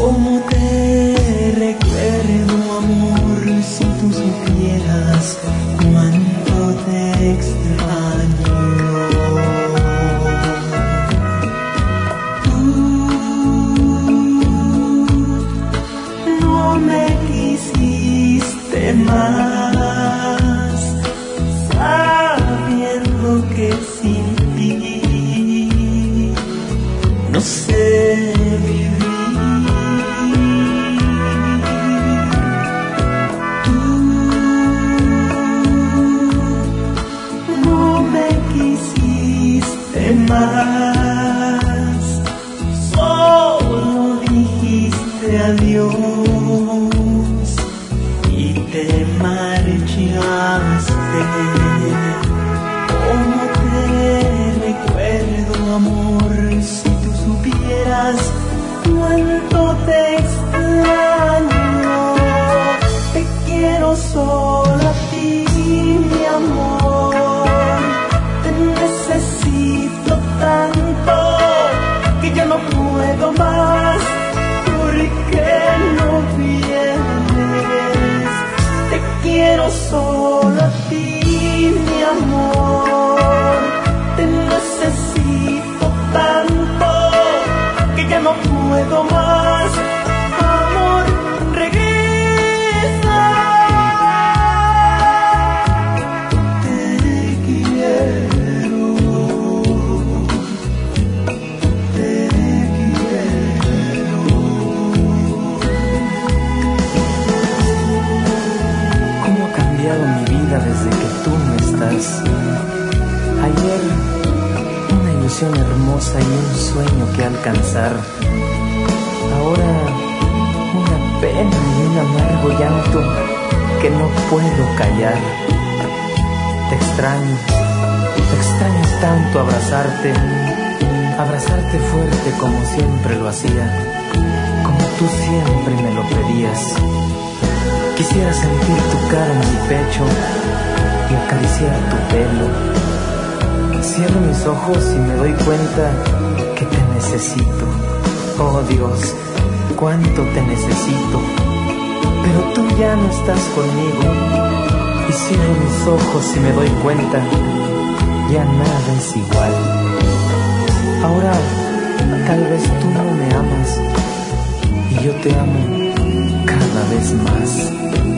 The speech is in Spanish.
Cómo te recuerdo, amor, si tú supieras cuánto te extraño. Tú no me quisiste más, sabiendo que sin ti no sé vivir. Tú no me quisiste más, solo dijiste adiós y te marchaste. Cómo te recuerdo, amor, si tú supieras cuánto te extraño. Te quiero solo a ti, mi amor. Te necesito tanto que ya no puedo más. ¿Por qué no vienes? Te quiero solo a ti, mi amor. Te necesito tanto que ya no puedo más. Amor, regresa. Te quiero. Te quiero. ¿Cómo ha cambiado mi vida desde que tú no estás? Ayer una ilusión hermosa y un sueño que alcanzar. Ahora una pena y un amargo llanto que no puedo callar. Te extraño tanto abrazarte fuerte como siempre lo hacía, como tú siempre me lo pedías. Quisiera sentir tu cara en mi pecho y acariciar tu pelo. Cierro mis ojos y me doy cuenta que te necesito. Oh Dios, cuánto te necesito. Pero tú ya no estás conmigo. Y cierro mis ojos y me doy cuenta, ya nada es igual. Ahora tal vez tú no me amas y yo te amo cada vez más.